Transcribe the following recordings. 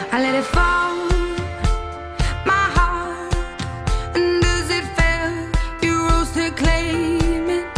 I let it fall, my heart, and as it fell, you rose to claim it.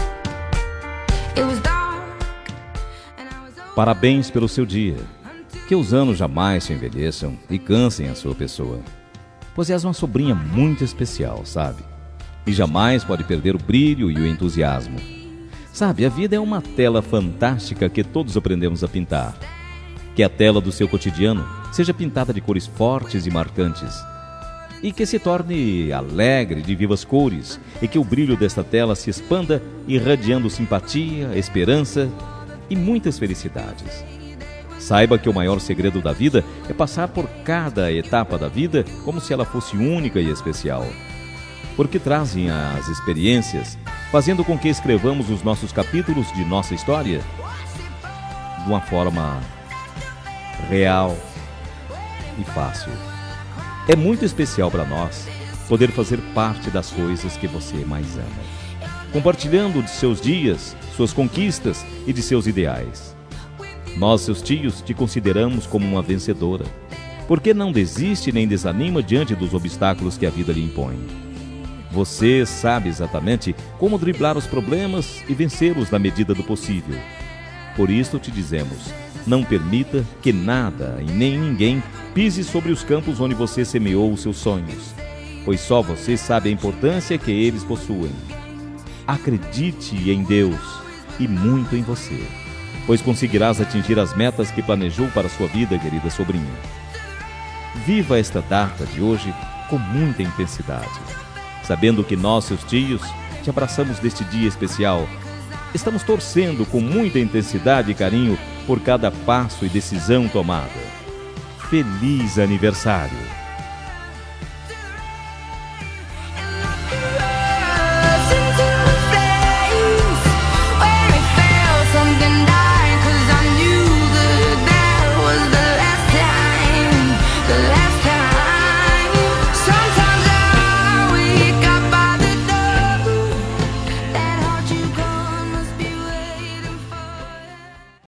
It was dark, and I was over. Parabéns pelo seu dia. Que os anos jamais se envelheçam e cansem a sua pessoa. Pois és uma sobrinha muito especial, sabe? E jamais pode perder o brilho e o entusiasmo. Sabe, a vida é uma tela fantástica que todos aprendemos a pintar. Que a tela do seu cotidiano seja pintada de cores fortes e marcantes. E que se torne alegre, de vivas cores. E que o brilho desta tela se expanda, irradiando simpatia, esperança e muitas felicidades. Saiba que o maior segredo da vida é passar por cada etapa da vida como se ela fosse única e especial. Porque trazem as experiências, fazendo com que escrevamos os nossos capítulos de nossa história de uma forma real e fácil. É muito especial para nós poder fazer parte das coisas que você mais ama, compartilhando de seus dias, suas conquistas e de seus ideais. Nós, seus tios, te consideramos como uma vencedora, porque não desiste nem desanima diante dos obstáculos que a vida lhe impõe. Você sabe exatamente como driblar os problemas e vencê-los na medida do possível. Por isso te dizemos, não permita que nada e nem ninguém pise sobre os campos onde você semeou os seus sonhos, pois só você sabe a importância que eles possuem. Acredite em Deus e muito em você, pois conseguirás atingir as metas que planejou para a sua vida, querida sobrinha. Viva esta data de hoje com muita intensidade, sabendo que nós, seus tios, te abraçamos neste dia especial. Estamos torcendo com muita intensidade e carinho por cada passo e decisão tomada. Feliz aniversário!